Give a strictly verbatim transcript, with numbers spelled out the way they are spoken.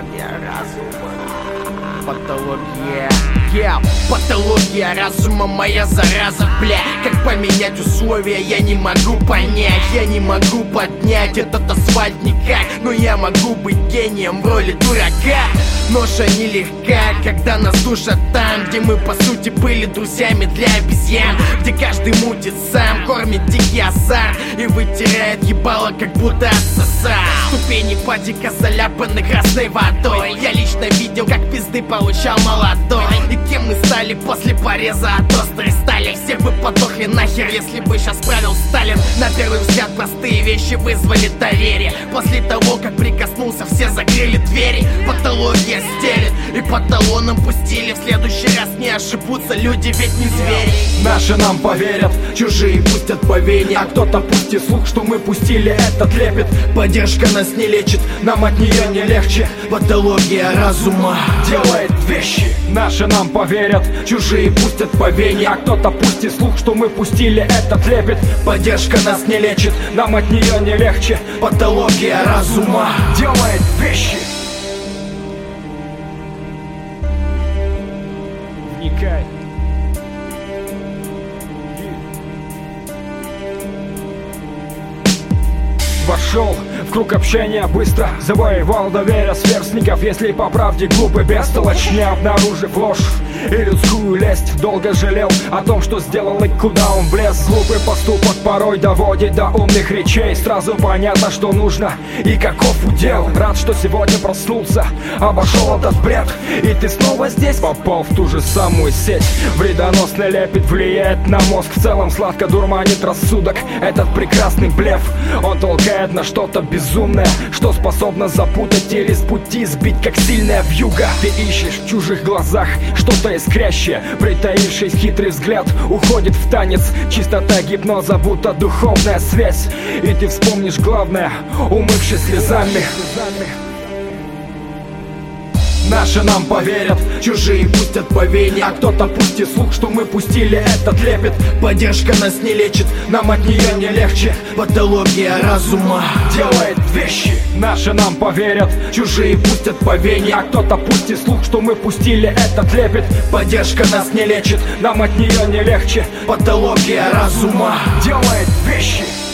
Патология разума. Патология. Yeah. Патология разума, моя зараза, бля. Как поменять условия, я не могу понять. Я не могу поднять этот асфальт никак. Но я могу быть гением в роли дурака. Ноша нелегка, когда нас душат там, где мы по сути были друзьями для обезьян. Где каждый мутит сам, кормит дикий азарт и вытирает ебало, как будто отсосал. Ступени падика заляпаны красной водой. Я лично видел, как пизды получал молодой. И кем мы стали после пореза от острой стали. Все бы подохли нахер, если бы сейчас правил Сталин. На первый взгляд простые вещи вызвали доверие. После того, как прикоснулся, все закрыли двери. Патология стелит и по талонам пустили. В следующий раз не ошибутся люди, ведь не звери. Наши нам поверят, чужие пустят по вене. А кто-то пустит слух, что мы пустили этот лепет. Поддержка нас не лечит, нам от нее не легче. Патология разума делает вещи. Наши нам поверят, чужие пустят по вене. А кто-то пустит слух, что мы пустили этот лепет. Поддержка нас не лечит, нам от нее не легче. Патология разума делает вещи. Вникай. Вошел в круг общения быстро, завоевал доверие сверстников. Если по правде глупый, бестолочь, не обнаружив ложь и людскую лесть. Долго жалел о том, что сделал и куда он влез. Глупый поступок порой доводит до умных речей. Сразу понятно, что нужно и каков удел. Рад, что сегодня проснулся, обошел этот бред. И ты снова здесь, попал в ту же самую сеть. Вредоносный лепет влияет на мозг. В целом сладко дурманит рассудок этот прекрасный блеф. Он толкает на что-то безумное, что способно запутать или с пути сбить, как сильная вьюга. Ты ищешь в чужих глазах что-то искрящее. Притаившись, хитрый взгляд уходит в танец. Чистота гипноза, будто духовная связь. И ты вспомнишь главное, умывшись слезами. Наши нам поверят, чужие пустят по вене. А кто-то пустит слух, что мы пустили этот лепет. Поддержка нас не лечит, нам от нее не легче. Патология разума делает вещи. Наши нам поверят, чужие пустят по вене. А кто-то пустит слух, что мы пустили этот лепет. Поддержка нас не лечит, нам от нее не легче. Патология разума делает вещи.